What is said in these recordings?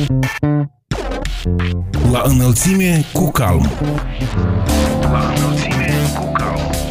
La înălțime cu calm. La înălțime cu calm.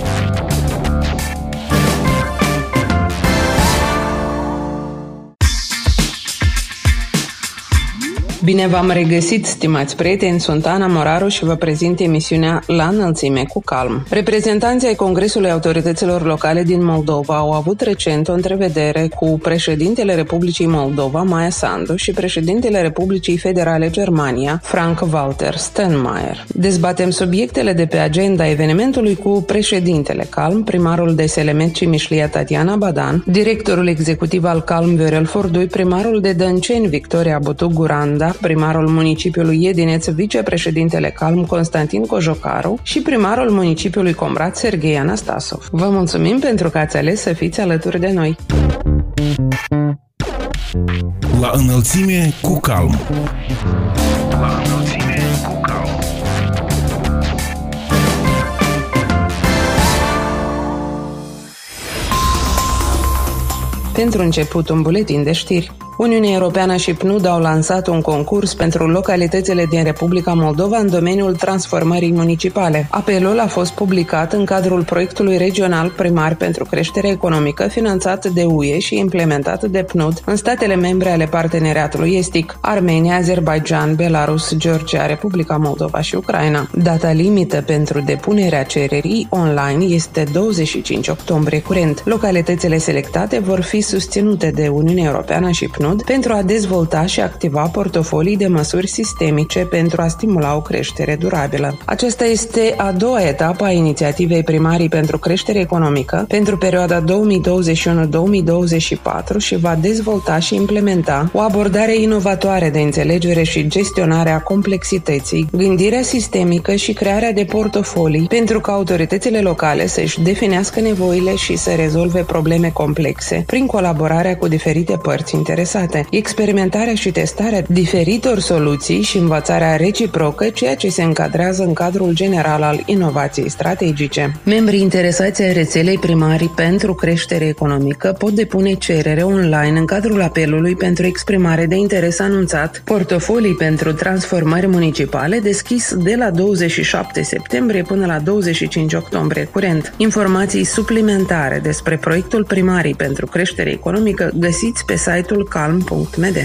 Bine v-am regăsit, stimați prieteni, sunt Ana Moraru și vă prezint emisiunea La înălțime cu calm. Reprezentanții ai Congresului Autorităților Locale din Moldova au avut recent o întrevedere cu președintele Republicii Moldova, Maia Sandu, și președintele Republicii Federale Germania, Frank-Walter Steinmeier. Dezbatem subiectele de pe agenda evenimentului cu președintele Calm, primarul de Selemet Cimișlia Tatiana Badan, directorul executiv al Calm Viorel Furdui, primarul de Dănceni Victoria Butuc Guranda, primarul municipiului Iedineț, vicepreședintele Calm Constantin Cojocaru și primarul municipiului Comrat Serghei Anastasov. Vă mulțumim pentru că ați ales să fiți alături de noi. La înălțime cu calm. La înălțime cu calm. Pentru început, un buletin de știri. Uniunea Europeană și PNUD au lansat un concurs pentru localitățile din Republica Moldova în domeniul transformării municipale. Apelul a fost publicat în cadrul proiectului regional primar pentru creștere economică, finanțat de UE și implementat de PNUD în statele membre ale parteneriatului estic: Armenia, Azerbaijan, Belarus, Georgia, Republica Moldova și Ucraina. Data limită pentru depunerea cererii online este 25 octombrie curent. Localitățile selectate vor fi susținute de Uniunea Europeană și PNUD pentru a dezvolta și activa portofolii de măsuri sistemice pentru a stimula o creștere durabilă. Aceasta este a doua etapă a inițiativei Primarii pentru creștere economică pentru perioada 2021-2024 și va dezvolta și implementa o abordare inovatoare de înțelegere și gestionare a complexității, gândirea sistemică și crearea de portofolii pentru ca autoritățile locale să-și definească nevoile și să rezolve probleme complexe prin colaborarea cu diferite părți interesate, experimentarea și testarea diferitor soluții și învățarea reciprocă, ceea ce se încadrează în cadrul general al inovației strategice. Membrii interesați ai rețelei Primarii pentru creștere economică pot depune cerere online în cadrul apelului pentru exprimare de interes anunțat Portofolii pentru transformări municipale, deschis de la 27 septembrie până la 25 octombrie curent. Informații suplimentare despre proiectul Primarii pentru creștere economică găsiți pe site-ul calm.md.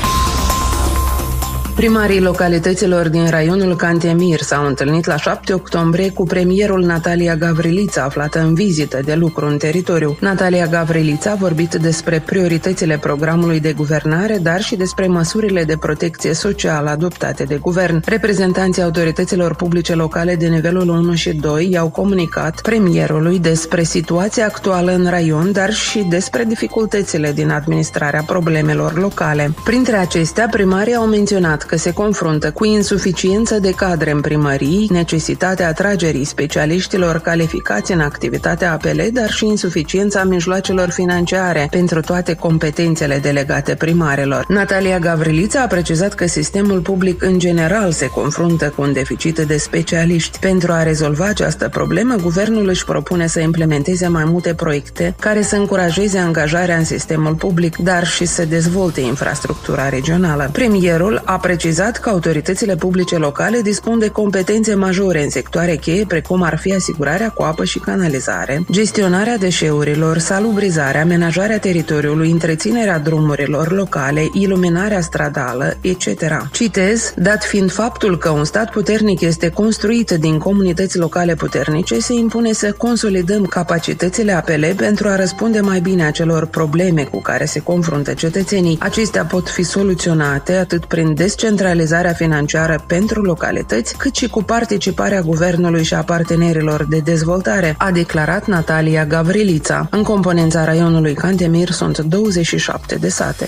Primarii localităților din raionul Cantemir s-au întâlnit la 7 octombrie cu premierul Natalia Gavrilița, aflată în vizită de lucru în teritoriu. Natalia Gavrilița a vorbit despre prioritățile programului de guvernare, dar și despre măsurile de protecție socială adoptate de guvern. Reprezentanții autorităților publice locale de nivelul 1 și 2 i-au comunicat premierului despre situația actuală în raion, dar și despre dificultățile din administrarea problemelor locale. Printre acestea, primarii au menționat că se confruntă cu insuficiență de cadre în primării, necesitatea atragerii specialiștilor calificați în activitatea APL, dar și insuficiența mijloacelor financiare pentru toate competențele delegate primarilor. Natalia Gavrilița a precizat că sistemul public în general se confruntă cu un deficit de specialiști. Pentru a rezolva această problemă, guvernul își propune să implementeze mai multe proiecte care să încurajeze angajarea în sistemul public, dar și să dezvolte infrastructura regională. Premierul a precizat că autoritățile publice locale dispun de competențe majore în sectoare cheie, precum ar fi asigurarea cu apă și canalizare, gestionarea deșeurilor, salubrizarea, amenajarea teritoriului, întreținerea drumurilor locale, iluminarea stradală, etc. Citez: dat fiind faptul că un stat puternic este construit din comunități locale puternice, se impune să consolidăm capacitățile APL pentru a răspunde mai bine acelor probleme cu care se confruntă cetățenii. Acestea pot fi soluționate atât prin descentralizarea financiară pentru localități, cât și cu participarea guvernului și a partenerilor de dezvoltare, a declarat Natalia Gavrilița. În componența raionului Cantemir sunt 27 de sate.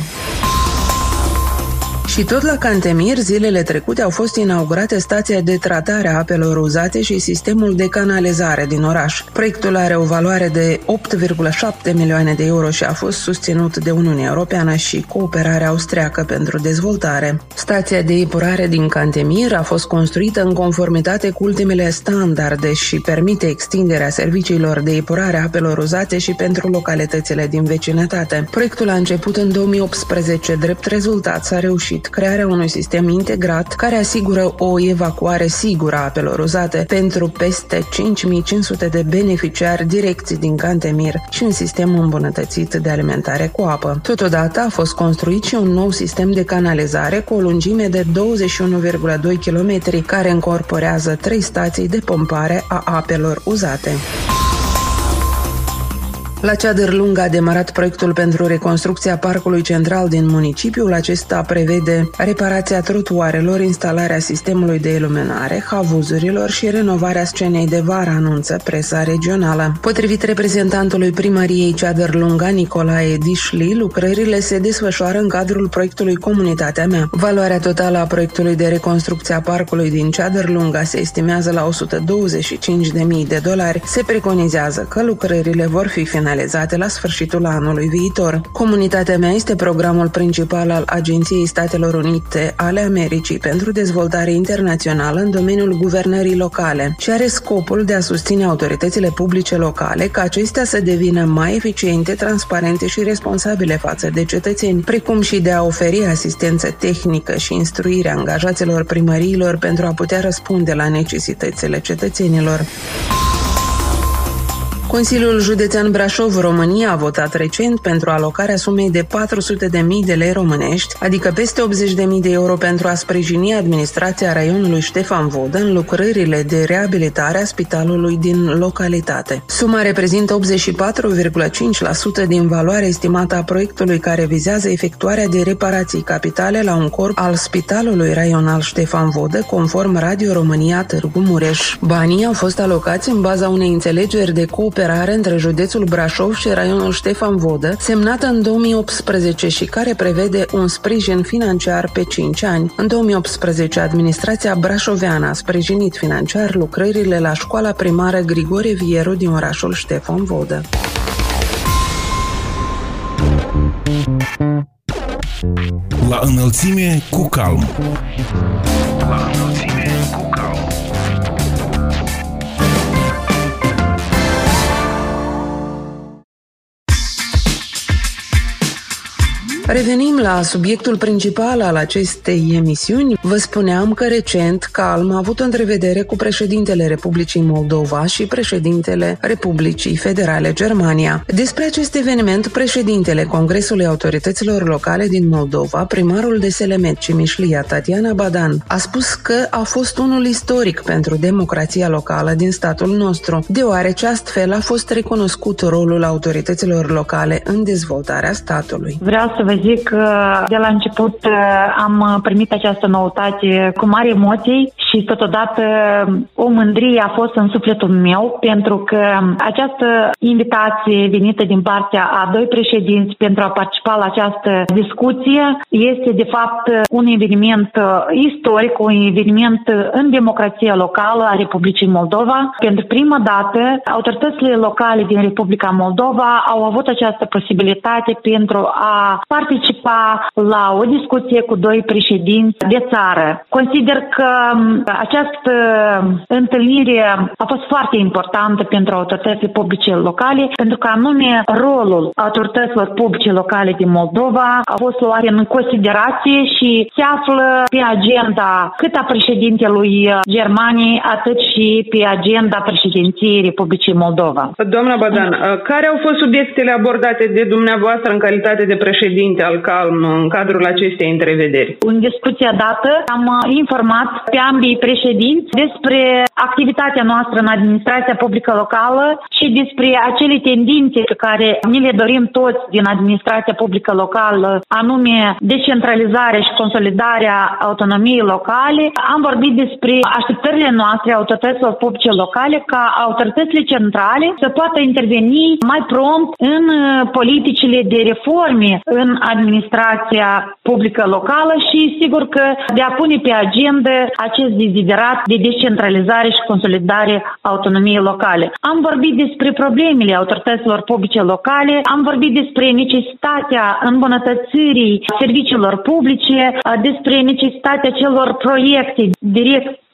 Și tot la Cantemir, zilele trecute au fost inaugurate stația de tratare a apelor uzate și sistemul de canalizare din oraș. Proiectul are o valoare de 8,7 milioane de euro și a fost susținut de Uniunea Europeană și Cooperarea Austriacă pentru Dezvoltare. Stația de epurare din Cantemir a fost construită în conformitate cu ultimele standarde și permite extinderea serviciilor de epurare a apelor uzate și pentru localitățile din vecinătate. Proiectul a început în 2018, drept rezultat s-a reușit permit crearea unui sistem integrat care asigură o evacuare sigură a apelor uzate pentru peste 5500 de beneficiari direcți din Cantemir și un sistem îmbunătățit de alimentare cu apă. Totodată a fost construit și un nou sistem de canalizare cu o lungime de 21,2 km care încorporează 3 stații de pompare a apelor uzate. La Ceadărlung a demarat proiectul pentru reconstrucția parcului central din municipiul. Acesta prevede reparația trotuarelor, instalarea sistemului de iluminare, havuzurilor și renovarea scenei de vară, anunță presa regională. Potrivit reprezentantului primăriei Ceadărlunga, Nicolae Dișli, lucrările se desfășoară în cadrul proiectului Comunitatea mea. Valoarea totală a proiectului de reconstrucție a parcului din Ceadărlunga se estimează la $125.000. Se preconizează că lucrările vor fi finalizate la sfârșitul anului viitor. Comunitatea mea este programul principal al Agenției Statelor Unite ale Americii pentru dezvoltare internațională în domeniul guvernării locale și are scopul de a susține autoritățile publice locale ca acestea să devină mai eficiente, transparente și responsabile față de cetățeni, precum și de a oferi asistență tehnică și instruire angajaților primăriilor pentru a putea răspunde la necesitățile cetățenilor. Consiliul Județean Brașov, România, a votat recent pentru alocarea sumei de 400.000 de lei românești, adică peste 80.000 de euro pentru a sprijini administrația raionului Ștefan Vodă în lucrările de reabilitare a spitalului din localitate. Suma reprezintă 84,5% din valoarea estimată a proiectului care vizează efectuarea de reparații capitale la un corp al Spitalului Raional Ștefan Vodă, conform Radio România Târgu Mureș. Banii au fost alocați în baza unei înțelegeri de cooperare între județul Brașov și raionul Ștefan Vodă, semnată în 2018 și care prevede un sprijin financiar pe 5 ani. În 2018, administrația brașoveană a sprijinit financiar lucrările la școala primară Grigore Vieru din orașul Ștefan Vodă. La înălțime cu calm. La înălțime cu calm. Revenim la subiectul principal al acestei emisiuni. Vă spuneam că recent Calm a avut o întrevedere cu președintele Republicii Moldova și președintele Republicii Federale Germania. Despre acest eveniment, președintele Congresului Autorităților Locale din Moldova, primarul de Selemet Cimișlia, Tatiana Badan, a spus că a fost unul istoric pentru democrația locală din statul nostru, deoarece astfel a fost recunoscut rolul autorităților locale în dezvoltarea statului. Vreau să vă zic că de la început am primit această noutate cu mari emoții și totodată o mândrie a fost în sufletul meu, pentru că această invitație venită din partea a 2 președinți pentru a participa la această discuție este de fapt un eveniment istoric, un eveniment în democrația locală a Republicii Moldova. Pentru prima dată, autoritățile locale din Republica Moldova au avut această posibilitate pentru a participa la o discuție cu 2 președinți de țară. Consider că această întâlnire a fost foarte importantă pentru autoritățile publice locale, pentru că anume rolul autorităților publice locale din Moldova a fost luat în considerație și se află pe agenda cât a președintelui Germaniei, atât și pe agenda președinției Republicii Moldova. Doamna Badan, care au fost subiectele abordate de dumneavoastră în calitate de președinte al Calm în cadrul acestei întrevederi? În discuția dată am informat pe ambii președinți despre activitatea noastră în administrația publică locală și despre acele tendințe pe care ni le dorim toți din administrația publică locală, anume decentralizarea și consolidarea autonomiei locale. Am vorbit despre așteptările noastre autorităților publice locale ca autoritățile centrale să poată interveni mai prompt în politicile de reforme în administrația publică locală și sigur că de a pune pe agenda acest deziderat de descentralizare și consolidare autonomiei locale. Am vorbit despre problemele autorităților publice locale, am vorbit despre necesitatea îmbunătățirii serviciilor publice, despre necesitatea celor proiecte direct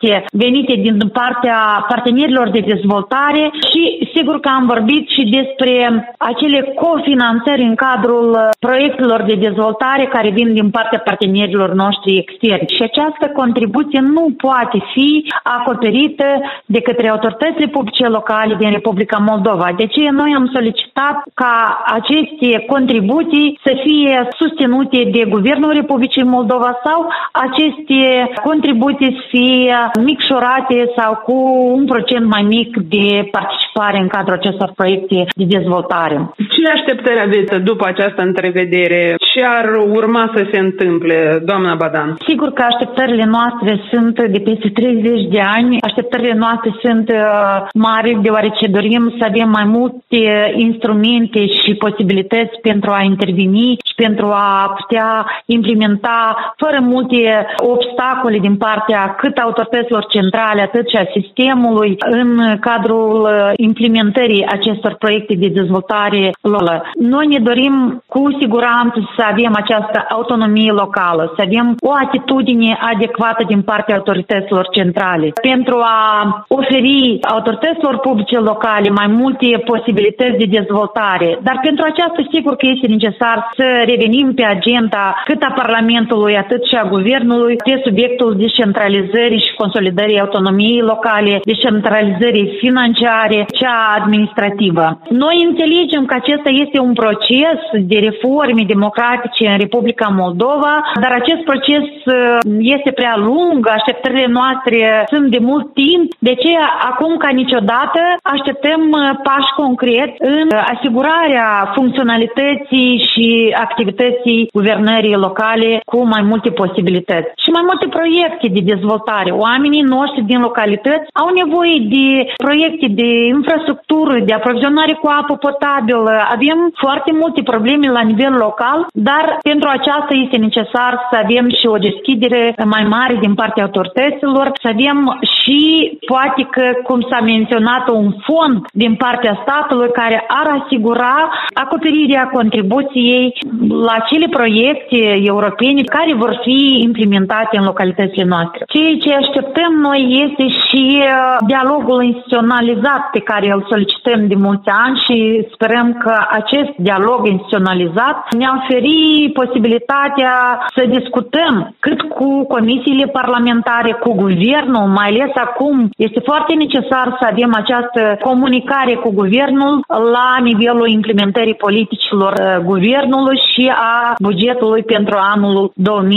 proiecte venite din partea partenerilor de dezvoltare și sigur că am vorbit și despre acele cofinanțări în cadrul proiectelor de dezvoltare care vin din partea partenerilor noștri externi. Și această contribuție nu poate fi acoperită de către autoritățile publice locale din Republica Moldova. De aceea noi am solicitat ca aceste contribuții să fie susținute de Guvernul Republicii Moldova sau aceste contribuții să fie micșorate sau cu un procent mai mic de participare în cadrul acestor proiecte de dezvoltare. Ce așteptări aveți după această întrevedere? Ce ar urma să se întâmple, doamna Badan? Sigur că așteptările noastre sunt de peste 30 de ani. Așteptările noastre sunt mari, deoarece dorim să avem mai multe instrumente și posibilități pentru a interveni și pentru a putea implementa fără multe obstacole din partea cât autorităților centrale, atât și a sistemului în cadrul implementării acestor proiecte de dezvoltare locală. Noi ne dorim cu siguranță să avem această autonomie locală, să avem o atitudine adecvată din partea autorităților centrale pentru a oferi autorităților publice locale mai multe posibilități de dezvoltare. Dar pentru aceasta sigur că este necesar să revenim pe agenda cât a Parlamentului, atât și a Guvernului pe subiectul descentralizării și consolidării autonomiei locale, descentralizării financiare, cea administrativă. Noi înțelegem că acesta este un proces de reforme democratice în Republica Moldova, dar acest proces este prea lung, așteptările noastre sunt de mult timp, de aceea acum ca niciodată așteptăm pași concreți în asigurarea funcționalității și activității guvernării locale cu mai multe posibilități și mai multe proiecte de dezvoltare. Oamenii noștri din localități au nevoie de proiecte de infrastructură, de aprovizionare cu apă potabilă. Avem foarte multe probleme la nivel local, dar pentru aceasta este necesar să avem și o deschidere mai mare din partea autorităților, să avem și, poate că, cum s-a menționat, un fond din partea statului care ar asigura acoperirea contribuției la acele proiecte europene care vor fi implementate în localitățile noastre. Ceea ce așteptăm noi este și dialogul instituționalizat pe care îl solicităm de mulți ani și sperăm că acest dialog instituționalizat ne-a oferi posibilitatea să discutăm cât cu comisiile parlamentare, cu guvernul, mai ales acum este foarte necesar să avem această comunicare cu guvernul la nivelul implementării politicilor guvernului și a bugetului pentru anul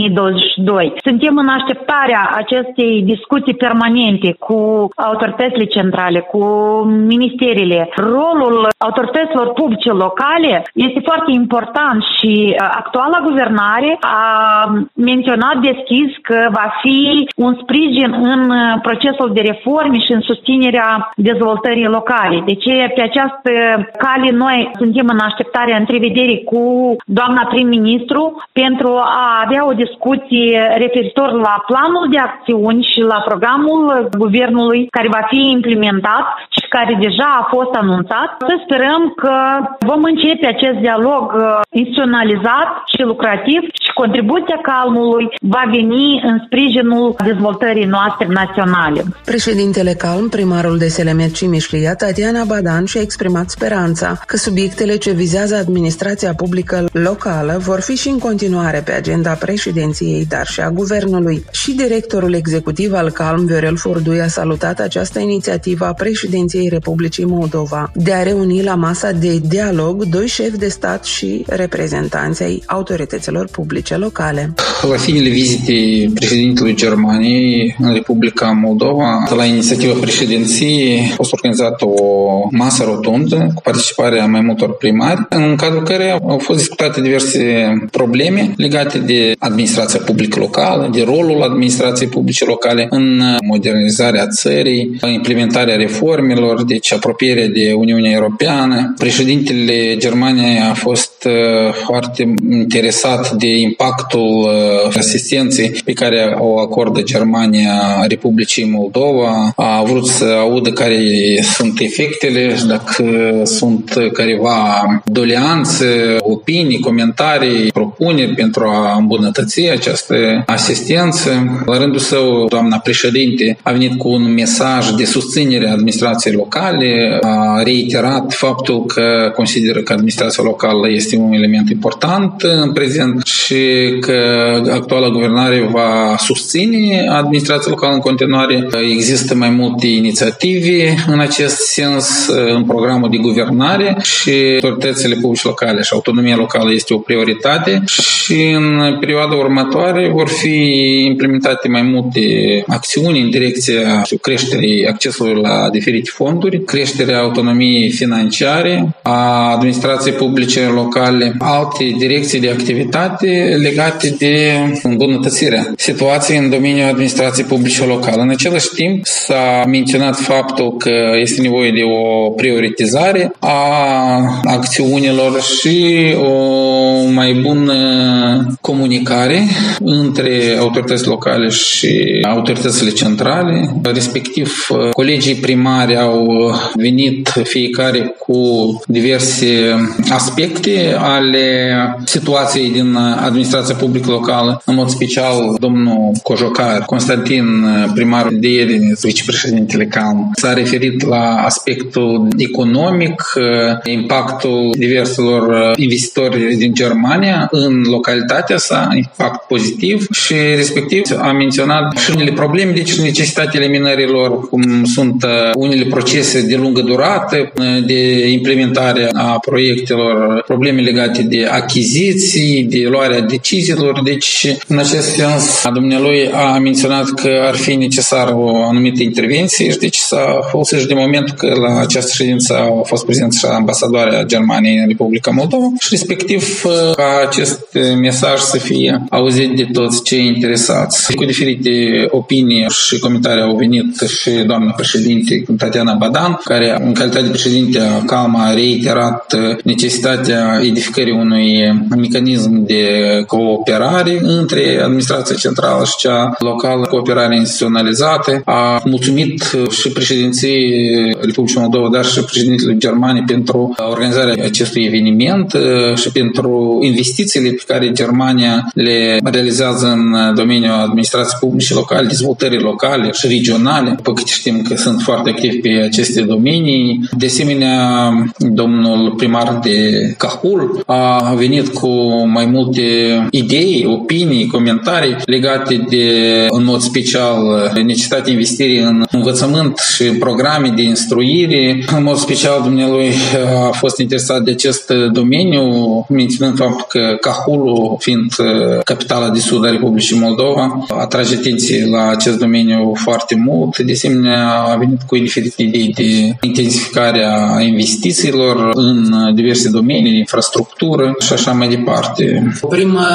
2022. Suntem în așteptarea acestei discuții permanente cu autoritățile centrale, cu ministeriile. Rolul autorităților publice locale este foarte important și actuala guvernare a menționat deschis că va fi un sprijin în procesul de reforme și în susținerea dezvoltării locale. Deci pe această cale noi suntem în așteptarea întrevederii cu doamna prim-ministru pentru a avea o discuție referitor la planul de acțiuni și la programul guvernului care va fi implementat și care deja a fost anunțat. Să sperăm că vom începe acest dialog instituționalizat și lucrativ și contribuția Calmului va veni în sprijinul dezvoltării noastre naționale. Președintele Calm, primarul de Selemet Cimișlia, Tatiana Badan, și-a exprimat speranța că subiectele ce vizează administrația publică locală vor fi și în continuare pe agenda președinției, dar și a guvernului. Și directorul executiv al Calm, Viorel Furdui, a salutat această inițiativă a președinției Republicii Moldova de a reuni la masa de dialog doi șefi de stat și reprezentanții ai autorităților publice locale. La finele vizitei președintelui Germaniei în Republica Moldova, la inițiativa președinției, a fost organizată o masă rotundă cu participarea mai multor primari, în cadrul care au fost discutate diverse probleme legate de administrația publică locală, de rolul administrației publice locale în modernizarea țării, implementarea reformelor, deci apropierea de Uniunea Europeană. Președintele Germaniei a fost foarte interesat de impactul asistenței pe care o acordă Germania Republicii Moldova. A vrut să audă care sunt efectele și dacă sunt careva doleanțe, opinii, comentarii, propuneri pentru a îmbunătăți această asistență. La rândul său, doamna președinte a venit cu un mesaj de susținere a administrației locale, a reiterat faptul că consideră că administrația locală este un element important în prezent și că actuala guvernare va susține administrația locală în continuare. Există mai multe inițiative în acest sens în programul de guvernare și autoritățile publice locale și autonomia locală este o prioritate și în perioada următoare vor fi implementate mai multe acțiuni în direcția creșterii accesului la diferite fonduri, creșterea autonomiei financiare a administrației publice locale, alte direcții de activitate legate de îmbunătățirea situației în domeniul administrației publice locale. În același timp s-a menționat faptul că este nevoie de o prioritizare a acțiunilor și o mai bună comunicare între autoritățile locale și autoritățile centrale. Respectiv, colegii primari au venit fiecare cu diverse aspecte ale situației din administrația publică locală. În mod special, domnul Cojocar Constantin, primarul de Iediniț, vicepreședintele CALM, s-a referit la aspectul economic, impactul diverselor investitori din Germania în localitatea sa, impact pozitiv și respectiv a menționat și unele probleme, deci necesitatea eliminărilor, cum sunt unele procese de lungă durată, de implementare a proiectelor, probleme legate de achiziții, de luarea deciziilor. Deci, în acest sens, dumnealui a menționat că ar fi necesar o anumită intervenție și deci s-a folosit și de momentul că la această ședință a fost prezentă și ambasadoarea Germaniei în Republica Moldova și respectiv ca acest mesaj să fie auzit de toți cei interesați. Cu diferite opinii și comentarii au venit și doamna președinte Tatiana Badan, care în calitate de președinte a CALM a reiterat necesitatea edificării unui mecanism de cooperare între administrația centrală și cea locală, cooperare instituționalizată. A mulțumit și președinției Republicii Moldova, dar și președintele Germaniei pentru organizarea acestui eveniment și pentru investițiile pe care Germania le realizează în domeniul administrației publice locale, dezvoltării locale și regionale. După cât știm că sunt foarte activi pe aceste domenii. De asemenea, domnul primar de Cahul a venit cu mai multe idei, opinii, comentarii legate de, în mod special, necesitatea investirii în învățământ și în programe de instruire. În mod special, dumnealui a fost interesat de acest domeniu, menționând faptul că Cahul, fiind capitala de sud a Republicii Moldova, atrage atenție la acest domeniu foarte mult. De asemenea, a venit cu diferite idei de intensificare a investițiilor în diverse domenii, infrastructură și așa mai departe. O primă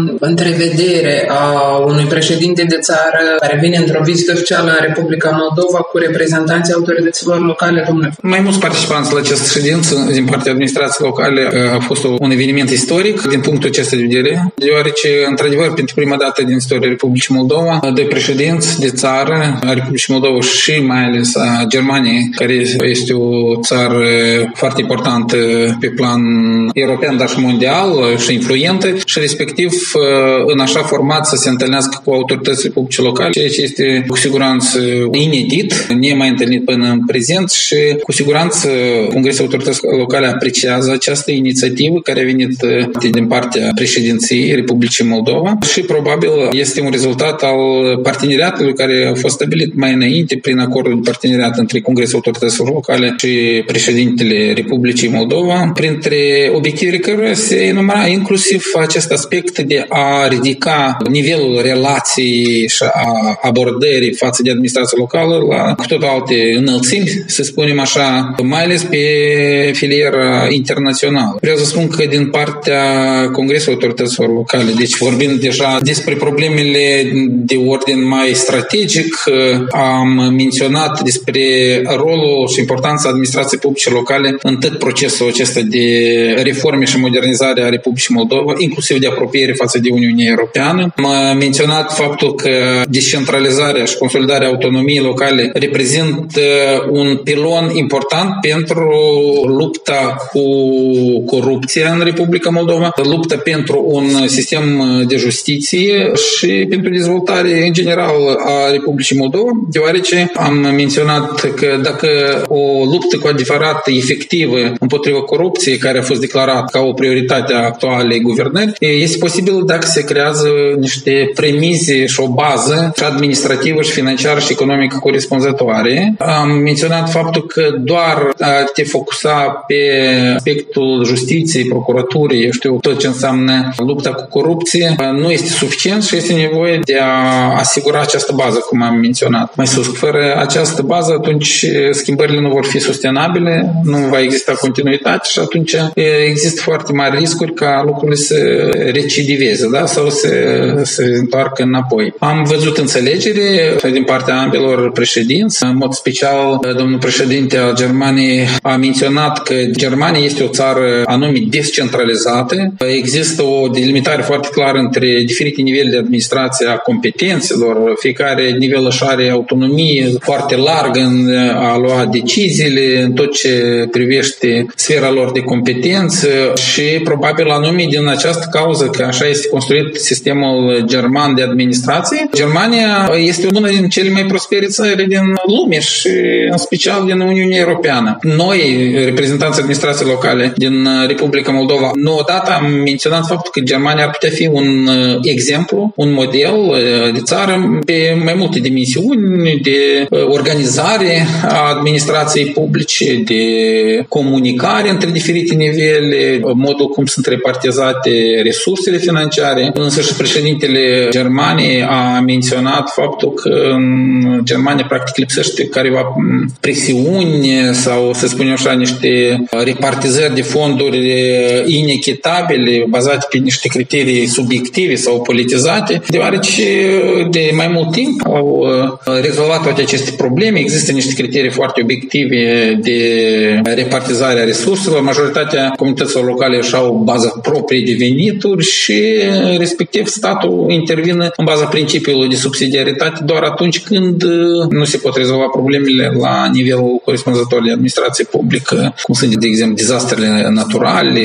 întrevedere a unui președinte de țară care vine într-o vizită oficială în Republica Moldova cu reprezentanții autorităților locale, domnule. Mai mulți participanți la această ședință din partea administrației locale a fost un eveniment istoric din punctul acesta de vedere, deoarece, într-adevăr, pentru prima dată din istoria Republicii Moldova, doi președinți de țară a Republicii Moldova și mai ales a Germaniei, care este o țară foarte importantă pe plan european, dar și mondial și influentă și respectiv în așa format să se întâlnească cu autoritățile publice locale, ceea ce este cu siguranță inedit, nemai întâlnit până în prezent și cu siguranță Congresul Autorităților Locale apreciază această inițiativă care a venit din partea președinției Republicii Moldova și probabil este un rezultat al parteneriatului care a fost stabilit mai înainte prin acordul de parteneriat între Congresul Autorităților Locale și președintele Republicii Moldova, printre obiectivele căruia se enumera inclusiv acest aspect de a ridica nivelul relației și a abordării față de administrația locală la cu totul alte înălțimi, să spunem așa, mai ales pe filieră internațională. Vreau să spun că din partea Congresului Autorităților Locale, deci vorbind deja despre problemele de ordin mai strategic, am menționat despre rolul și importanța administrației publice locale în tot procesul acesta de reformă reforme și modernizare a Republicii Moldova, inclusiv de apropiere față de Uniunea Europeană. Am menționat faptul că descentralizarea și consolidarea autonomiei locale reprezintă un pilon important pentru lupta cu corupția în Republica Moldova, lupta pentru un sistem de justiție și pentru dezvoltare în general a Republicii Moldova, deoarece am menționat că dacă o luptă cu adevărat efectivă împotriva corupției, care a fost declarată ca o prioritate a actualei guvernări, este posibil dacă se creează niște premize și o bază și administrativă și financiară și economică corespunzătoare. Am menționat faptul că doar a te focusa pe aspectul justiției, procuraturii, tot ce înseamnă lupta cu corupție, nu este suficient și este nevoie de a asigura această bază, cum am menționat mai sus. Fără această bază, atunci schimbările nu vor fi sustenabile, nu va exista continuitate și atunci există foarte mari riscuri ca lucrurile să recidiveze, da? Sau să se întoarcă înapoi. Am văzut înțelegere din partea ambelor președinți. În mod special, domnul președinte al Germaniei a menționat că Germania este o țară anume descentralizată. Există o delimitare foarte clară între diferite nivele de administrație a competențelor. Fiecare nivel își are autonomie foarte largă în a lua deciziile în tot ce privește sfera lor de competență și probabil anume din această cauză că așa este construit sistemul german de administrație. Germania este una din cele mai prospere țări din lume și în special din Uniunea Europeană. Noi, reprezentanții administrației locale din Republica Moldova, nu odată am menționat faptul că Germania ar putea fi un exemplu, un model de țară pe mai multe dimensiuni de organizare a administrației publice, de comunicare între diferite nivele, modul cum sunt repartizate resursele financiare. Însă și președintele Germaniei a menționat faptul că în Germania practic lipsește careva presiuni sau, să spunem așa, niște repartizări de fonduri inechitabile, bazate pe niște criterii subiective sau politizate, deoarece de mai mult timp au rezolvat toate aceste probleme. Există niște criterii foarte obiective de repartizare a resurselor. Majoritatea comunităților locale își au baza proprie de venituri și respectiv statul intervine în baza principiului de subsidiaritate doar atunci când nu se pot rezolva problemele la nivelul corespunzător de administrație publică, cum sunt, de exemplu, dezastrele naturale,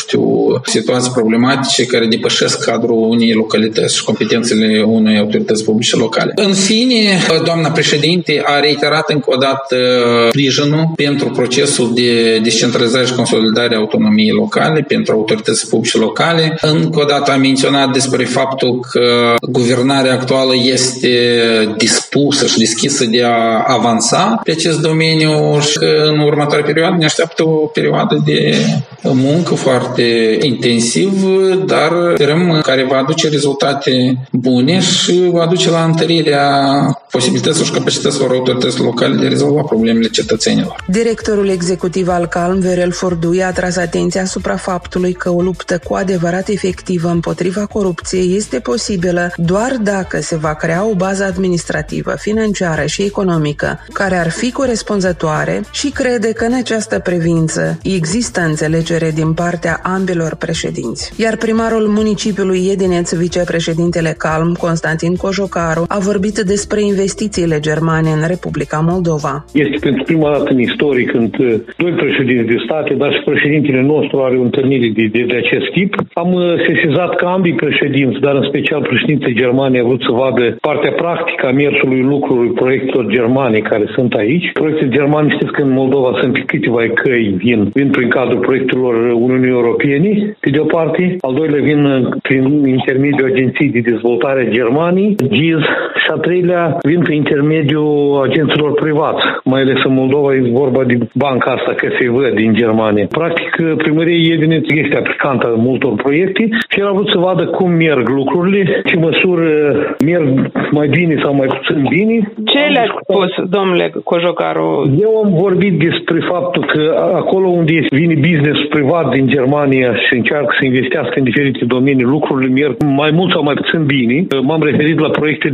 situații problematice care depășesc cadrul unei localități și competențele unei autorități publice locale. În fine, doamna președinte a reiterat încă o dată sprijinul pentru procesul de descentralizare și consolidare a autonomiei locale, pentru autorități publice locale. Încă o dată a menționat despre faptul că guvernarea actuală este dispusă și deschisă de a avansa pe acest domeniu și că în următoarea perioadă ne așteaptă o perioadă de muncă foarte intensiv, dar sperăm care va aduce rezultate bune și va duce la întărirea posibilităților și capacităților autorităților locale de a rezolva problemele cetățenilor. Directorul executiv al CALM, Viorel Furdui, a atras atenția asupra faptului că o luptă cu adevărat efectivă împotriva corupției este posibilă doar dacă se va crea o bază administrativă, financiară și economică care ar fi corespunzătoare și crede că în această privință există înțelegere din partea ambelor președinți. Iar primarul municipiului Iedineț, vicepreședintele CALM, Constantin Cojocaru, a vorbit despre investițiile germane în Republica Moldova. Este pentru prima dată în istorie când doi președinți de state, dar și președintele nostru are o întâlnire de acest tip. Am sesizat că ambii președinți, dar în special președintele Germaniei, a vrut să vadă partea practică a mersului lucrurilor proiectelor germane care sunt aici. Proiectele germane, știți că în Moldova sunt câteva căi, vin prin cadrul proiectelor Uniunii Europene, pe de o parte, al doilea vin prin intermediul Agenției de Dezvoltare Germanii, GIZ, și a treilea vin prin intermediul agenților privați, mai ales în Moldova e vorba de banca asta KfW din Germania. Practic, primăria Iedineț este aplicantă multor proiecte și el a vrut să vadă cum merg lucrurile, ce măsură merg mai bine sau mai puțin bine. Ce le-ați spus, domnule Cojocaru? Eu am vorbit despre faptul că acolo unde vine business privat din Germania și încearcă să investească în diferite domenii, lucrurile merg mai mult sau mai puțin bine. M-am referit la proiecte de băncii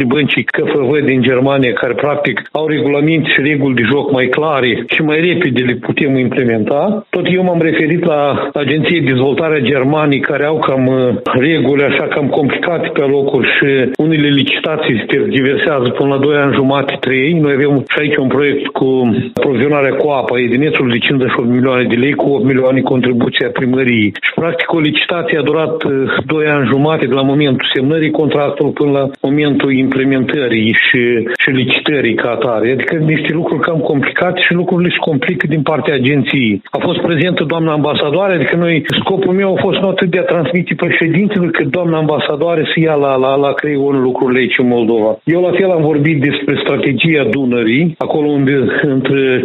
KfW din Germania, care practic au regulamente și reguli de joc mai clare și mai repede le putem implementa. Tot eu m-am referit la Agenția de Dezvoltare a Germaniei, care au cam reguli așa cam complicate pe locuri și unele licitații se tergiversează până la 2 ani jumate, 3. Noi avem și aici un proiect cu aprovizionarea cu apă, Edinețul de 58 milioane de lei cu 8 milioane contribuția primăriei. Și practic o licitație a durat 2 ani jumate de la momentul semnării contractului până la momentul implementării și licitării ca atare. Adică niște lucruri cam complicate și lucrurile se complică din partea agenției. A fost prezentă doamna ambasadoare, adică scopul meu a fost nu atât de a transmite președintelui, cât doamna ambasadoare să ia la creionul lucrurile aici în Moldova. Eu la fel am vorbit despre strategia Dunării, acolo unde între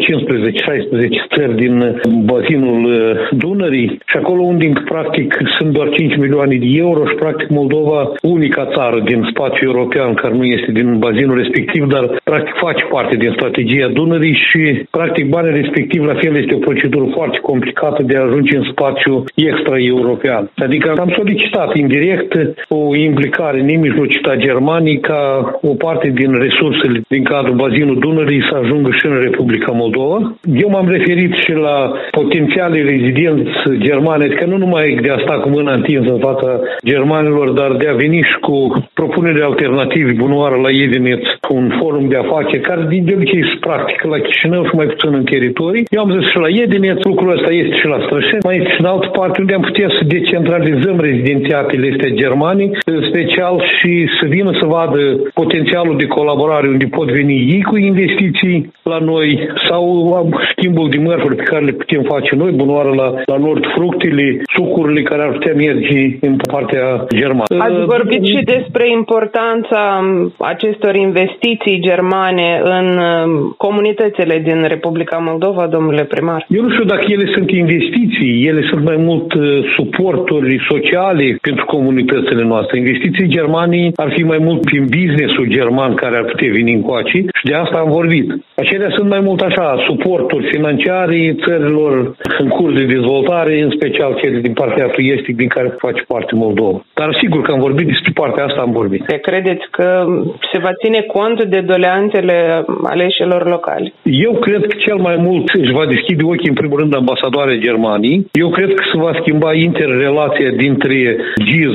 15-16 țări din bazinul Dunării și acolo unde practic sunt doar 5 milioane de euro și practic Moldova, unica țară din spațiul european care nu este din bazinul respectiv, dar practic face parte din strategia Dunării și practic banii respectiv la fel este o procedură foarte complicată de a ajunge în spațiul extra-european. Adică am solicitat indirect o implicare nemijlocită a Germaniei ca o parte din resursele din cadrul bazinul Dunării să ajungă și în Republica Moldova. Eu m-am referit și la potențiale rezidenți germani, adică nu numai de a sta cu mâna întinsă în fața germanilor, dar de a veni și cu propuneri alternative bunoară la Edineț, un forum de afaceri care de obicei se practică la Chișinău și mai puțin în teritorii. Eu am zis și la Edineț, lucrul ăsta este și la Strășeni, mai este și în altă parte unde am putea să decentralizăm rezidențiatele astea germanii, special și să vină să vadă potențialul de colaborare unde pot veni ei cu investiții la noi sau schimbul de mărfuri pe care le putem face noi, bunoară la nord, fructele, sucurile care ar putea merge în partea germană. Ați vorbit și despre importanța acestor investiții germane în comunitățile din Republica Moldova, domnule primar. Eu nu știu dacă ele sunt investiții, ele sunt mai mult suporturi sociale pentru comunitățile noastre. Investiții germanii ar fi mai mult prin business-ul german care ar putea veni încoace și de asta am vorbit. Acelea sunt mai mult așa, suporturi financiare țărilor în curs de dezvoltare, în special cele din partea estic din care face parte Moldova. Dar sigur că am vorbit despre partea asta, am vorbit. Credeți că se va ține cont de doleanțele aleșilor locali? Eu cred că cel mai mult își va deschide ochii în primul rând ambasadoarea Germaniei. Eu cred că se va schimba interrelația dintre GIZ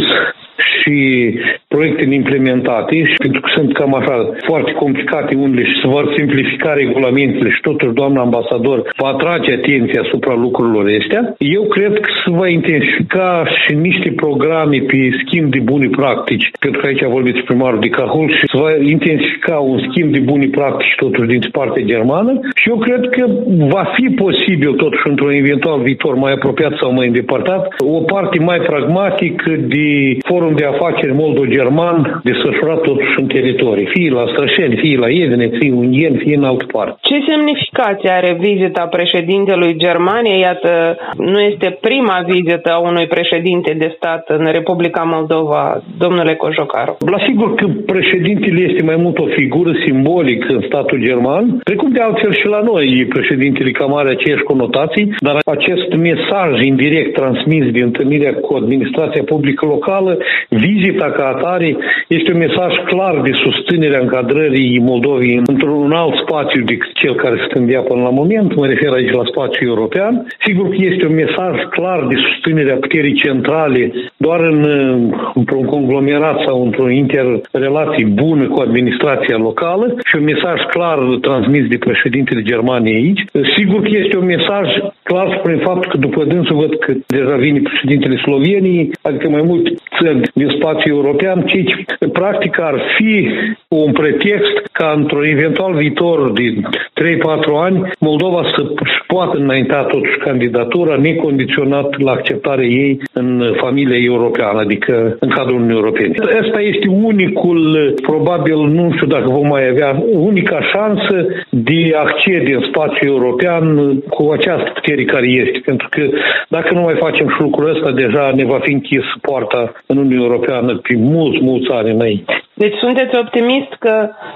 și proiectele implementate și pentru că sunt cam așa foarte complicate unele și se vor simplifica regulamentele și totuși doamna ambasador va atrage atenția asupra lucrurilor astea. Eu cred că se va intensifica și niște programe pe schimb de bune practici, pentru că aici a vorbit primarul de Cahul și se va intensifica un schimb de bune practici totuși din partea germană și eu cred că va fi posibil totuși într-un eventual viitor mai apropiat sau mai îndepărtat o parte mai pragmatică de forum de afaceri moldo-german desfășurat totuși în teritorii, fie la Strășeni, fie la Edineț, fie în Ien, fie în altă parte. Ce semnificație are vizita președintelui Germaniei? Iată, nu este prima vizită a unui președinte de stat în Republica Moldova, domnule Cojocaru. La sigur că președintele este mai mult o figură simbolică în statul german, precum de altfel și la noi, președintele cam are aceeași conotații, dar acest mesaj indirect transmis de întâlnirea cu administrația publică locală, vizita ca atare, este un mesaj clar de susținere a încadrării Moldovei într-un alt spațiu decât cel care se tândea până la moment, mă refer aici la spațiul european. Sigur că este un mesaj clar de susținere a puterii centrale doar într-un conglomerat sau într-o interrelație bună cu administrația locală și un mesaj clar transmis de președintele Germaniei aici. Sigur că este un mesaj clar prin faptul că după dânsul văd că deja vine președintele Sloveniei, adică mai mult țări din spațiul european, ceea ce practic ar fi un pretext ca într-un eventual viitor de 3-4 ani Moldova să-și poată înainta totuși candidatura necondiționat la acceptarea ei în familia europeană, adică în cadrul Uniunii Europene. Ăsta este unicul, probabil, nu știu dacă vom mai avea, unica șansă de a accede în spațiul european cu această putere care este. Pentru că dacă nu mai facem și lucrul ăsta, deja ne va fi închis poarta în Uniunea Europeană pe mulți ani înainte. Deci sunteți optimist că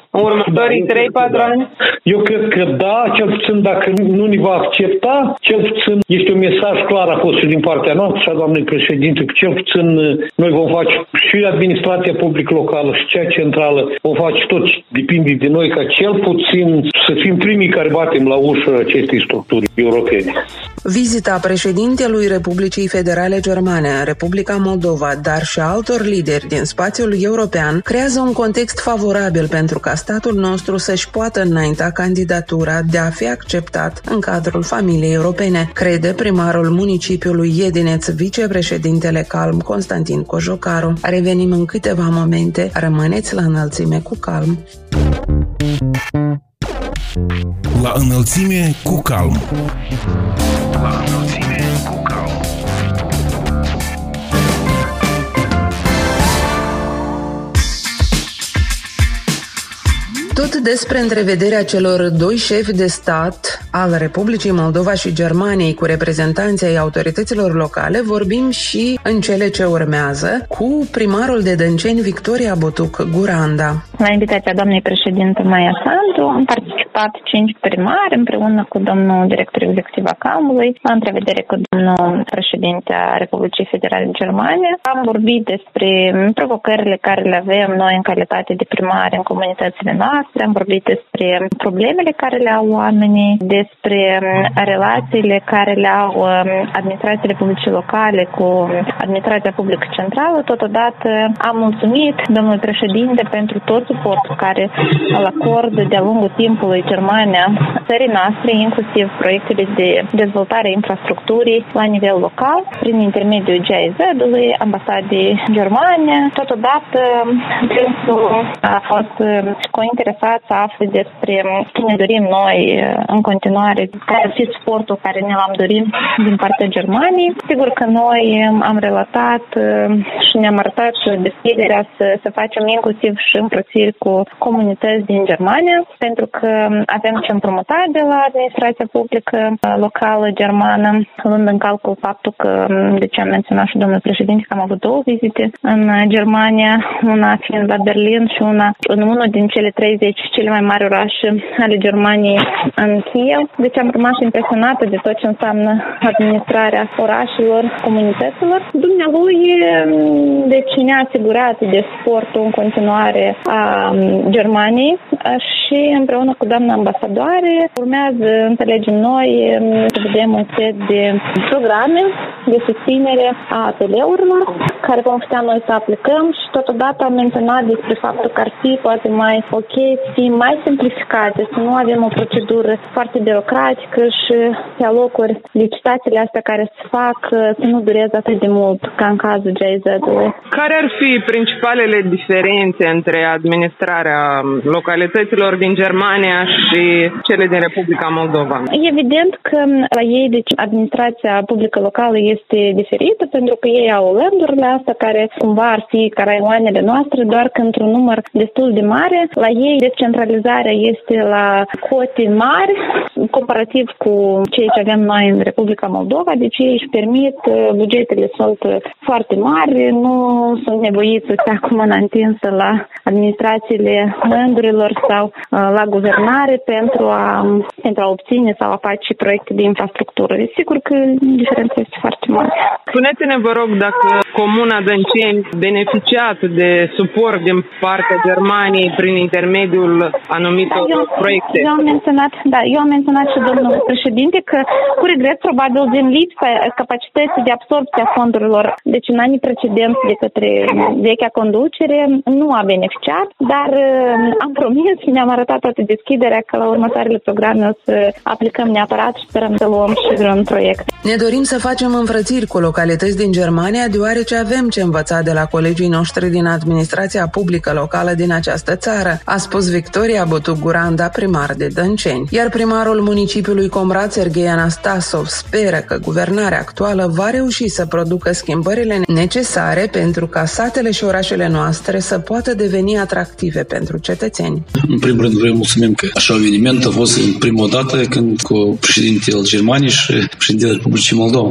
în următorii 3-4 ani? Eu cred că da, cel puțin dacă nu ne va accepta, cel puțin este un mesaj clar a fost și din partea noastră și a doamnei președinte, că cel puțin noi vom face și administrația publică locală și cea centrală, vom face tot ce depinde de noi ca cel puțin să fim primii care batem la ușă acestei structuri europene. Vizita președintelui Republicii Federale Germane în Republica Moldova, dar și altor lideri din spațiul european, creează un context favorabil pentru ca statul nostru să-și poată înainta candidatura de a fi acceptat în cadrul familiei europene, crede primarul municipiului Iedineț, vicepreședintele Calm, Constantin Cojocaru. Revenim în câteva momente, rămâneți la înălțime cu Calm. La înălțime cu Calm. La înălțime cu Calm. Tot despre întrevederea celor doi șefi de stat al Republicii Moldova și Germaniei cu reprezentanții ai autorităților locale vorbim și în cele ce urmează cu primarul de Dănceni, Victoria Botuc Guranda. La invitația doamnei președinte Maia Sandu am participat 5 primari împreună cu domnul director executiv al Calmului, la întrevedere cu domnul președinte a Republicii Federale Germane. Am vorbit despre provocările care le avem noi în calitate de primari în comunitățile noastre, am vorbit despre problemele care le au oamenii, despre relațiile care le au administrațiile publice locale cu administrația publică centrală. Totodată am mulțumit domnului președinte pentru tot suportul care îl acordă de-a lungul timpului Germania țării noastre, inclusiv proiectele de dezvoltare a infrastructurii la nivel local, prin intermediul GIZ-ului, ambasadei Germania. Totodată, dânsul a fost cointeresat să afle despre ce ne dorim noi în continuare, care ar fi suportul care ne l-am dorit din partea Germaniei. Sigur că noi am relatat și ne-am arătat și deschiderea să facem inclusiv și împrățiri cu comunități din Germania, pentru că avem ce împrumuta de la administrația publică locală germană, luând în calcul faptul că, de ce am menționat și domnul președinte, că am avut 2 vizite în Germania, una fiind la Berlin și una în unul din cele 30 cele mai mari orașe ale Germaniei în Kiev. Deci am rămas impresionată de tot ce înseamnă administrarea orașelor, comunităților. Dumnealui, deci ne-a asigurat de suportul în continuare a Germaniei și împreună cu doamna ambasadoare urmează, înțelegem noi, să vedem un set de programe de susținere a atelieurilor care vom putea noi să aplicăm și totodată am menționat despre faptul că ar fi poate mai ok să fie mai simplificate, să nu avem o procedură foarte birocratică și pe locuri licitațiile astea care se fac să nu dureze atât de mult ca în cazul GIZ-ului. Care ar fi principalele diferențe între administrarea localităților din Germania și cele din Republica Moldova? Evident că la ei, deci, administrația publică locală este diferită pentru că ei au landurile astea care cumva ar fi ca raioanele noastre, doar că într-un număr destul de mare. La ei descentralizarea este la cote mari comparativ cu ceea ce avem noi în Republica Moldova, deci ei își permit, bugetele sunt foarte mari, nu sunt nevoiți să stea cu mâna întinsă la administrațiile landurilor sau la guvernare pentru a obține sau a face proiecte de infrastructură. Sigur că diferența este foarte mare. Spuneți-ne, vă rog, dacă Comuna Dănceni beneficiat de suport din partea Germaniei prin intermediul anumitor proiecte. Eu am menționat și domnul președinte că, cu regret, probabil din lipsa capacității de absorbție a fondurilor, deci în anii precedenți de către vechea conducere, nu a beneficiat, dar am promis și ne-am arătat toată deschiderea că la următoarele programe o să aplicăm neapărat și sperăm să luăm și vreun proiect. Ne dorim să facem înfrățiri cu localități din Germania, deoarece avem ce învăța de la colegii noștri din administrația publică locală din această țară, a spus Victoria Botuc Guranda, primar de Dănceni. Iar primarul municipiului Comrat, Serghei Anastasov, speră că guvernarea actuală va reuși să producă schimbările necesare pentru ca satele și orașele noastre să poată deveni atractive pentru cetățeni. În primul rând vreau mulțumim că așa eveniment a fost prima dată când cu președintele Germaniei și președintele Republicii Moldova. Și noi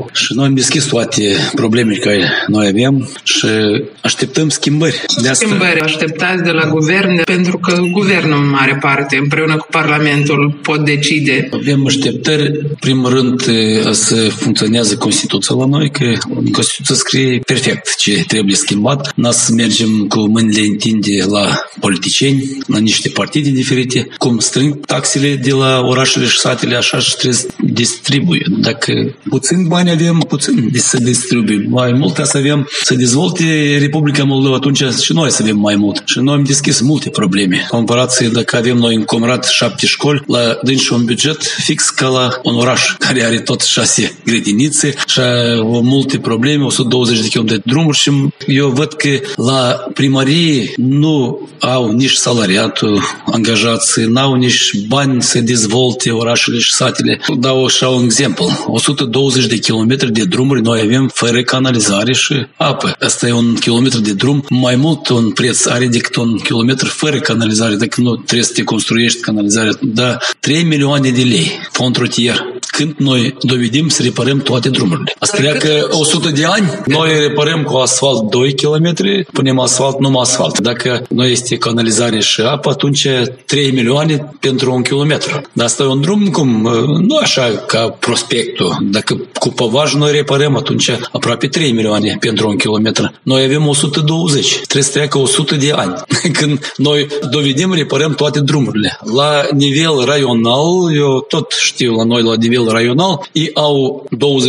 am deschis toate problemele care noi avem și așteptăm schimbări. Schimbări așteptați de la guvern, pentru că guvernul în mare parte, împreună cu Parlamentul, pot decide. Avem așteptări, primul rând, să funcționează Constituția la noi, că în Constituție scrie perfect ce trebuie schimbat. N-a să mergem cu mâinile întinde la politicieni, la niște partide diferite, cum strâng taxele de la orașele și satele, așa și trebuie să distribuie. Dacă puțin bani avem, puțin să distribuie. Mai mult să avem, să dezvolte Republica Moldova, atunci și noi să avem mai mult. Și noi am deschis multe probleme. Comparație dacă avem noi în Comrat 7 școli, la dânsi un buget fix ca la un oraș care are tot 6 grădinițe și multe probleme, 120 de km de drumuri și eu văd că la primărie nu au nici salariatul angajați, n-au nici bani să dezvolte orașele și satele. Dau așa un exemplu. 120 de kilometri de drumuri noi avem fără canalizare și apă. Asta e un kilometru de drum, mai mult un preț are decât un kilometru fără canalizare, dacă nu trebuie să te construiești canalizarea. Da, 3 milioane de lei, fond rutier. Când noi dovedim să reparăm toate drumurile. Asta că 100 de ani, noi reparăm cu asfalt 2 km, punem asfalt, numai asfalt. Dacă noi este canalizare și apă, atunci 3 milioane pentru 1 kilometru. Dar asta e un drum cum, nu așa ca prospectul. Dacă cu păvaj noi reparăm, atunci aproape 3 milioane pentru 1 kilometru. Noi avem 120. Trebuie să treacă 100 de ani. Când noi dovedim, reparăm toate drumurile. La nivel raional, eu tot știu la noi la nivel raional, ei au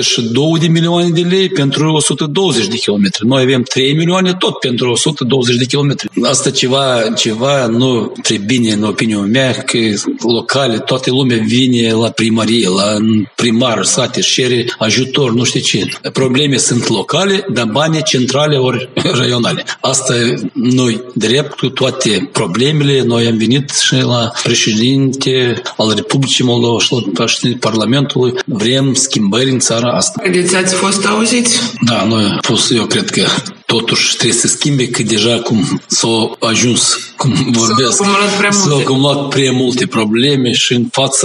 22 de milioane de lei pentru 120 de kilometri. Noi avem 3 milioane tot pentru 120 de kilometri. Asta ceva nu trebuie bine în opinia mea, că locale, toată lumea vine la primărie, la primar, sate, cere ajutor, nu știu ce. Probleme sunt locale, dar bani centrale ori raionale. Asta nu-i drept cu toate problemele. Noi am venit și la președinte al Republicii Moldova și la președinte Parlamentului. Vrem schimbări în țara asta. Credeți, ați fost auziți? Da, noi am fost, eu cred că totuși trebuie să schimbe, că deja cum s-au ajuns, cum vorbesc, s-au acumulat prea multe probleme și în fața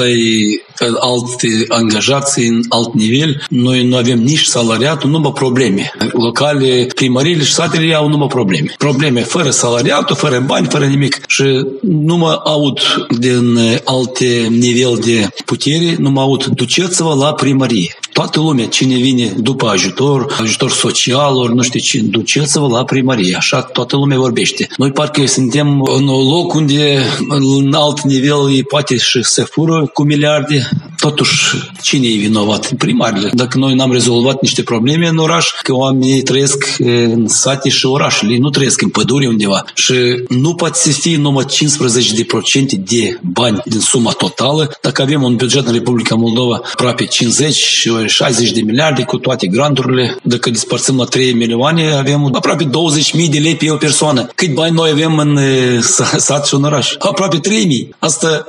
alte angajații, în alt nivel, noi nu avem nici salariatul, numai probleme. Locale, primăriile și satele au numai probleme. Probleme fără salariatul, fără bani, fără nimic. Și nu mă aud din alte nivel de putere, nu mă aud, duceți-vă la primărie. Toată lumea, cine vine după ajutor social, ori nu știu ce, duceți-vă la primărie. Așa toată lumea vorbește. Noi parcă suntem în un loc unde în alt nivel poate și se fură cu miliarde. Totuși, cine e vinovat? Primarile. Dacă noi n-am rezolvat niște probleme în oraș, că oamenii trăiesc în sate și orașele, nu trăiesc în pădure undeva. Și nu poate să fie numai 15% de bani din suma totală. Dacă avem un buget în Republica Moldova aproape 50 și 60 de miliarde cu toate granturile, dacă dispărțim la 3 milioane, avem aproape 20.000 de lei pe o persoană. Cât bani noi avem în sat și în oraș? Aproape 3.000. Asta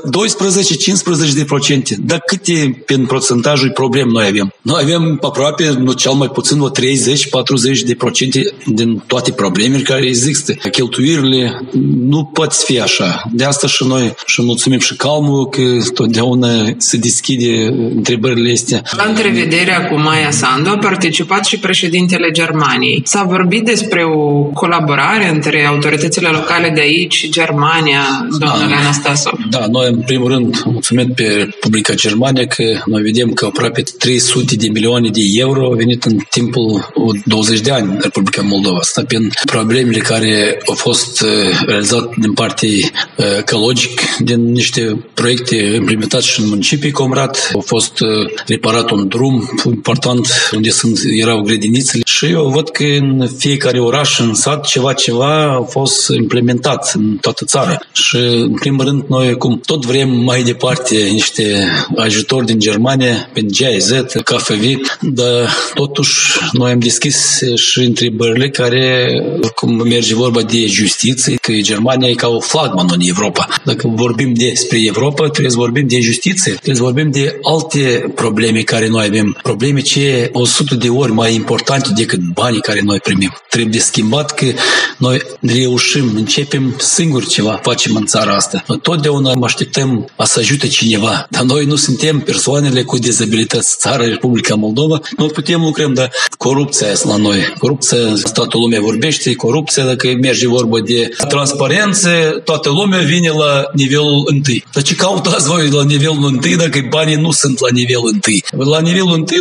12-15%. Dar câte în procentajul problem noi avem? Noi avem aproape, nu cel mai puțin, o 30-40% din toate problemele care există. Cheltuirile nu pot fi așa. De asta și noi și mulțumim și Calmul că totdeauna se deschide întrebările astea. La întrevederea cu Maia Sandu a participat și președintele Germaniei. S-a vorbit despre o colaborare între autoritățile locale de aici și Germania, domnule Anastasov. Da, noi în primul rând mulțumim pe Republica Germania că noi vedem că aproape 300 de milioane de euro au venit în timpul 20 de ani în Republica Moldova. Asta prin problemele care au fost realizate din partea ecologic, din niște proiecte implementate și în municipiul Comrat. A fost reparat un drum important unde erau grădinițele și eu văd că în fiecare oraș, în sat, ceva a fost implementat în toată țara. Și în primul rând noi cum tot vrem mai departe niște ajutori din Germania, prin GIZ, KfW, dar totuși noi am deschis și întrebările care, cum merge vorba de justiție, că Germania e ca o flagman în Europa. Dacă vorbim despre Europa, trebuie să vorbim de justiție, trebuie să vorbim de alte probleme care noi avem, probleme ce 100 de ori mai importante decât banii care noi primim. Trebuie schimbat că noi reușim, începem singuri ceva, facem în țara asta. Noi totdeauna mă așteptăm să ajute cineva, dar noi nu suntem aducem persoanele cu dizabilități. Țara Republica Moldova, noi putem lucrăm, dar corupția este la noi. Corupția, toată lumea vorbește, corupția, dacă merge vorba de transparență, toată lumea vine la nivelul întâi. Dar ce cautați voi la nivelul întâi dacă banii nu sunt la nivelul întâi? La nivelul întâi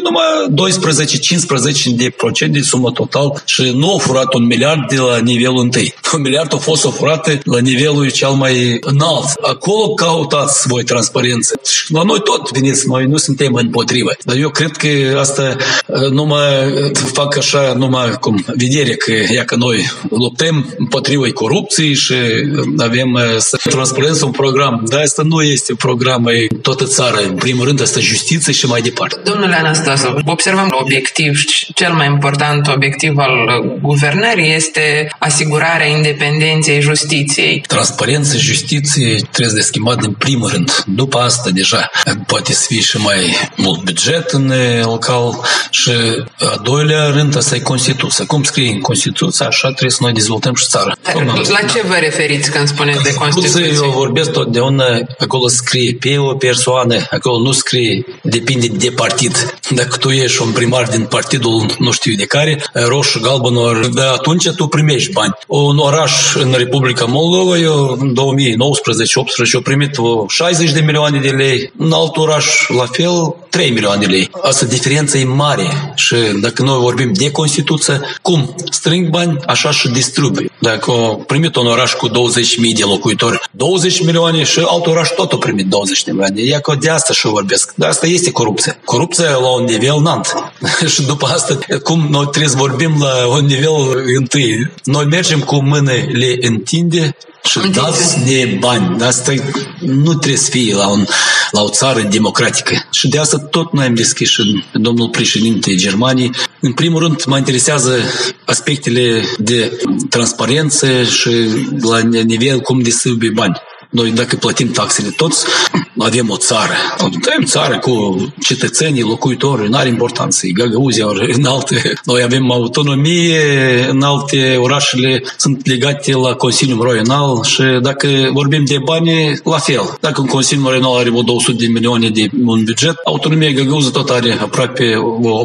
numai 12-15% de sumă total și nu au furat 1 miliard de la nivelul întâi. 1 miliard a fost furate la nivelul cel mai înalt. Acolo cautați voi transparență. Și la noi tot veniți, noi nu suntem împotrivă. Dar eu cred că asta numai fac așa, numai cum vedere că noi luptăm împotriva corupției și avem transparență un program. Dar asta nu este un program toată țara. În primul rând, asta justiție și mai departe. Domnule Anastasov, observăm obiectiv, cel mai important obiectiv al guvernării este asigurarea independenței justiției. Transparență, justiție trebuie de schimbat în primul rând. După asta deja poate să fie și mai mult buget în local și a doilea rând asta e Constituția. Cum scrie în Constituție, așa trebuie să noi dezvoltăm și țara. La ce vă referiți când spuneți de Constituție? Eu vorbesc totdeauna, acolo scrie pe o persoană, acolo nu scrie, depinde de partid. Dacă tu ești un primar din partidul nu știu de care, roșu, galben, de atunci tu primești bani. Un oraș în Republica Moldova, eu în 2019-18 eu primit 60 de milioane de lei, în alt oraș la fel 3 milioane de lei. Asta diferența e mare și dacă noi vorbim de Constituție, cum strâng bani, așa și distribuie. Dacă primit un oraș cu 20.000 de locuitori, 20 milioane și alt oraș tot a primit 20 de milioane. E că de asta și vorbesc. Dar asta este corupție. Corupția la un nivel înalt. Și după asta, cum noi trebuie să vorbim la un nivel întâi. Noi mergem cu mâinile întinde și dați-ne bani. Asta nu trebuie să fie la o țară democratică. Și de asta tot noi am deschis și domnul președinte Germaniei. În primul rând mă interesează aspectele de transparență și la nivel cum distribuie bani. Noi dacă plătim taxele toți, avem o țară. Avem țară cu cetățenii, locuitori, nu are importanță. Gagauzia, în alte. Noi avem autonomie, în alte orașele sunt legate la Consiliul Regional și dacă vorbim de bani, la fel. Dacă un Consiliul Regional are 200 de milioane de un buget, autonomia Gagauzia tot are aproape 800-900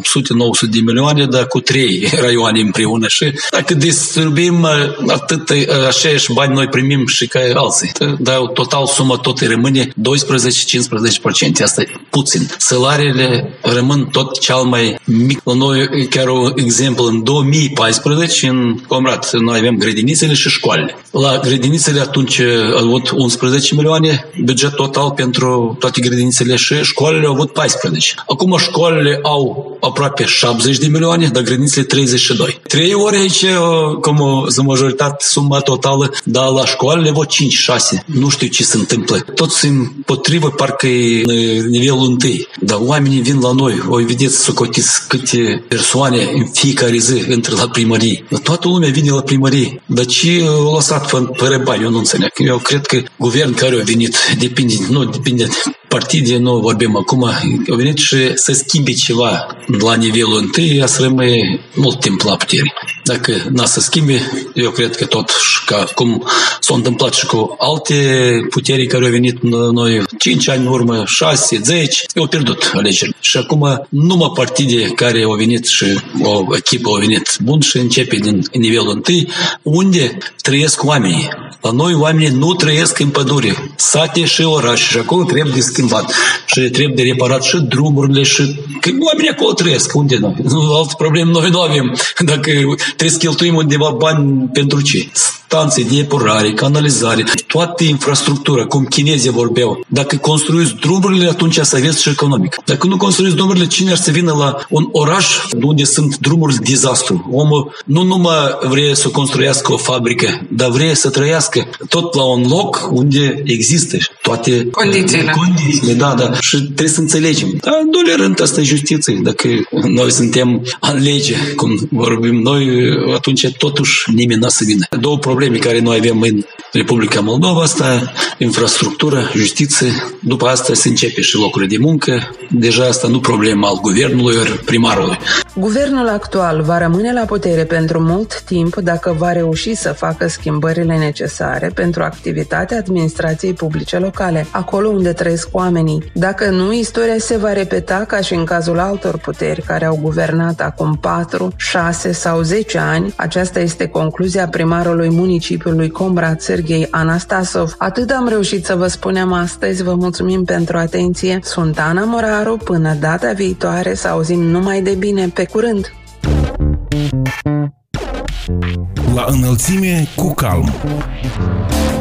de milioane, dar cu 3 raioane împreună. Și dacă distribuim atât aceeași bani, noi primim și ca alții. Dar total sumă tot rămâne 12-15%. Asta e puțin. Salariile rămân tot cel mai mic. La noi, chiar un exemplu, în 2014, în Comrat, noi avem grădinițele și școalele. La grădinițele atunci au avut 11 milioane, buget total pentru toate grădinițele și școalele au avut 14. Acum școalele au aproape 70 de milioane, dar grădinițele 32. 3 ori aici, cum să majoritate suma totală, dar la școalele au 5-6. Nu știu ce se întâmplă. Toți împotrivă parcă e nivelul întâi. Dar oamenii vin la noi. O vedeți, socotiți câte persoane în fiecare zi intră la primărie. Toată lumea vine la primărie. Dar ce a lăsat fără bani? Eu nu înțeleg. Eu cred că guvernul care a venit depinde de partide, nu vorbim acum, au venit și să schimbe ceva la nivelul întâi, să rămâne mult timp la putere. Dacă n-a să schimbe, eu cred că tot ca cum s-a întâmplat și cu alte puteri care au venit noi 5 ani în urmă, 6, 10, au pierdut alegerile. Și acum numai partide care au venit și o echipă a venit bun și începe din nivelul întâi, unde trăiesc oamenii. La noi oamenii nu trăiesc în pădure, sate și orașe și acolo trebuie de schimbat și trebuie de reparat și drumurile și că oamenii acolo trăiesc. Unde noi? Alte probleme noi nu avem. Dacă trebuie să cheltuim undeva bani pentru ce? Stanțe de epurare, canalizare, toată infrastructura, cum chinezii vorbeau. Dacă construiți drumurile, atunci să aveți și economic. Dacă nu construiți drumurile, cine ar să vină la un oraș unde sunt drumuri de dezastru? Omul nu numai vrea să construiască o fabrică, dar vrea să trăiască tot la un loc unde există toate condițiile. Da. Și trebuie să înțelegem. Dar în doilea rând, asta e justiție. Dacă noi suntem în lege, cum vorbim noi, atunci totuși nimeni n-a să vină. Două probleme care noi avem în Republica Moldova, asta infrastructură, justiție, după asta se începe și locuri de muncă. Deja asta nu problema al guvernului, ori primarului. Guvernul actual va rămâne la putere pentru mult timp dacă va reuși să facă schimbările necesare pentru activitatea administrației publice locale. locale, acolo unde trăiesc oamenii. Dacă nu, istoria se va repeta ca și în cazul altor puteri care au guvernat acum 4, 6 sau 10 ani. Aceasta este concluzia primarului municipiului Comrat, Serghei Anastasov. Atât am reușit să vă spunem astăzi, vă mulțumim pentru atenție. Sunt Ana Moraru, până data viitoare să auzim numai de bine, pe curând! La înălțime cu calm.